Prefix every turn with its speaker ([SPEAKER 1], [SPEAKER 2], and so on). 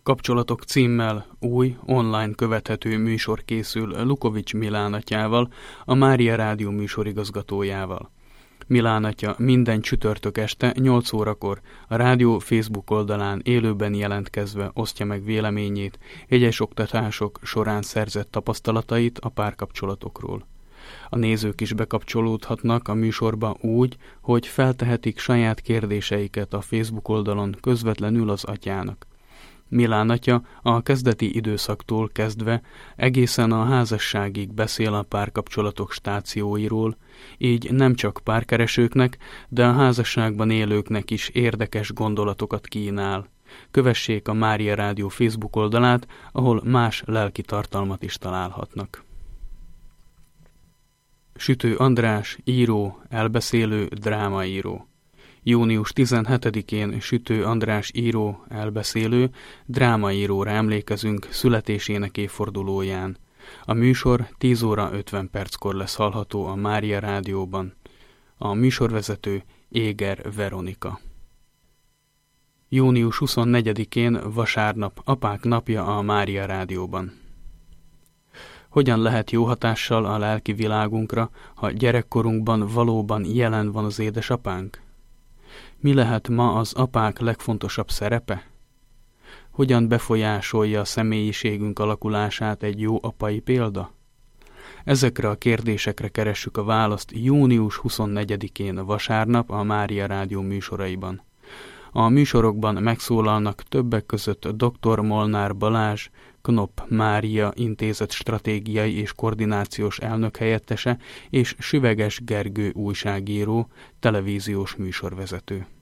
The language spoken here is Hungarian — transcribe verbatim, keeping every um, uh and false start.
[SPEAKER 1] Kapcsolatok címmel új, online követhető műsor készül Lukovics Milán atyával, a Mária Rádió műsorigazgatójával. Milán atya minden csütörtök este nyolc órakor a rádió Facebook oldalán élőben jelentkezve osztja meg véleményét, egyes oktatások során szerzett tapasztalatait a párkapcsolatokról. A nézők is bekapcsolódhatnak a műsorba úgy, hogy feltehetik saját kérdéseiket a Facebook oldalon közvetlenül az atyának. Milán atya a kezdeti időszaktól kezdve egészen a házasságig beszél a párkapcsolatok stációiról, így nem csak párkeresőknek, de a házasságban élőknek is érdekes gondolatokat kínál. Kövessék a Mária Rádió Facebook oldalát, ahol más lelki tartalmat is találhatnak. Sütő András, író, elbeszélő, drámaíró. június tizenhetedikén Sütő András író, elbeszélő, drámaíróra emlékezünk születésének évfordulóján. A műsor tíz óra ötven perckor lesz hallható a Mária Rádióban. A műsorvezető Éger Veronika. június huszonnegyedikén vasárnap Apák napja a Mária Rádióban. Hogyan lehet jó hatással a lelki világunkra, ha gyerekkorunkban valóban jelen van az édesapánk? Mi lehet ma az apák legfontosabb szerepe? Hogyan befolyásolja a személyiségünk alakulását egy jó apai példa? Ezekre a kérdésekre keressük a választ június huszonnegyedikén vasárnap a Mária Rádió műsoraiban. A műsorokban megszólalnak többek között dr. Molnár Balázs, Knopp Mária Intézet stratégiai és koordinációs elnökhelyettese és Süveges Gergő újságíró, televíziós műsorvezető.